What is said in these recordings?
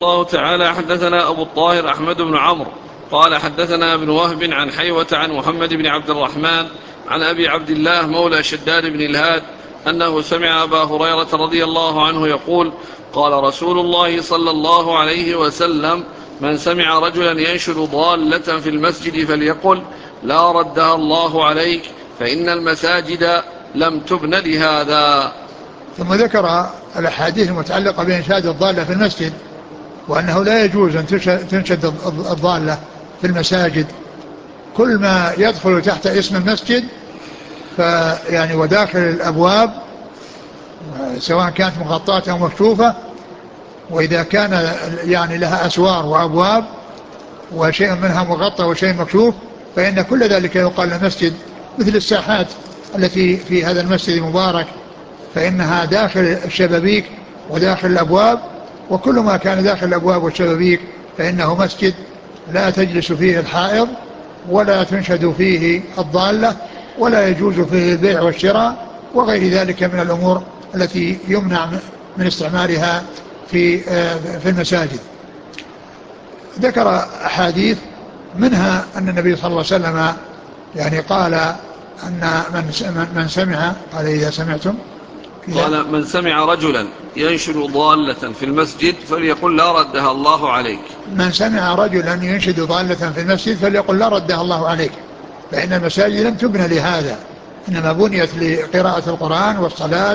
الله تعالى حدثنا أبو الطاهر أحمد بن عمرو قال حدثنا ابن وهب عن حيوة عن محمد بن عبد الرحمن عن أبي عبد الله مولى شداد بن الهاد أنه سمع أبا هريرة رضي الله عنه يقول قال رسول الله صلى الله عليه وسلم من سمع رجلا ينشد ضالة في المسجد فليقل لا ردها الله عليك فإن المساجد لم تبن لهذا. ثم ذكر الأحاديث المتعلقة بإنشاد الضالة في المسجد، وأنه لا يجوز أن تنشد الضالة في المساجد. كل ما يدخل تحت اسم المسجد فيعني وداخل الأبواب سواء كانت مغطاة أو مكشوفة، وإذا كان يعني لها أسوار وأبواب وشيء منها مغطى وشيء مكشوف فإن كل ذلك يقال له مسجد، مثل الساحات التي في هذا المسجد المبارك فإنها داخل الشبابيك وداخل الأبواب، وكل ما كان داخل الأبواب والشبابيك فإنه مسجد لا تجلس فيه الحائض ولا تنشد فيه الضالة ولا يجوز فيه البيع والشراء وغير ذلك من الأمور التي يمنع من استعمالها في المساجد. ذكر أحاديث منها أن النبي صلى الله عليه وسلم يعني قال أن من سمع، قال إذا سمعتم، قال من سمع رجلا ينشد ضالة في المسجد فليقل لا ردها الله عليك. من سمع رجلا ينشد ضالة في المسجد فليقل لا ردها الله عليك، فإن المساجد لم تبنى لهذا، إنما بنيت لقراءة القرآن والصلاة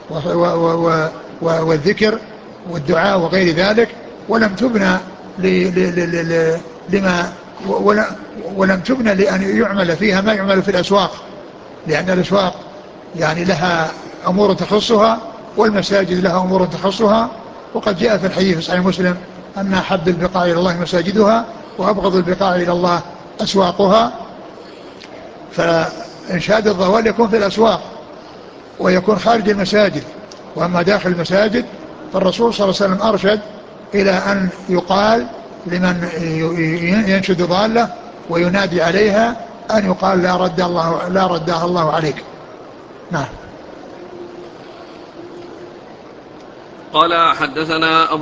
والذكر والدعاء وغير ذلك، ولم تبنى لما ولم تبنى لأن يعمل فيها ما يعمل في الأسواق، لأن الأسواق يعني لها أمور تخصها والمساجد لها أمور تخصها. وقد جاء في الحديث في صحيح مسلم أن أحب البقاع إلى الله مساجدها وأبغض البقاع إلى الله أسواقها. فإنشاد الضوال يكون في الأسواق ويكون خارج المساجد، وأما داخل المساجد فالرسول صلى الله عليه وسلم أرشد إلى أن يقال لمن ينشد ضالة وينادي عليها أن يقال لا ردها الله عليك. نعم. قال حدثنا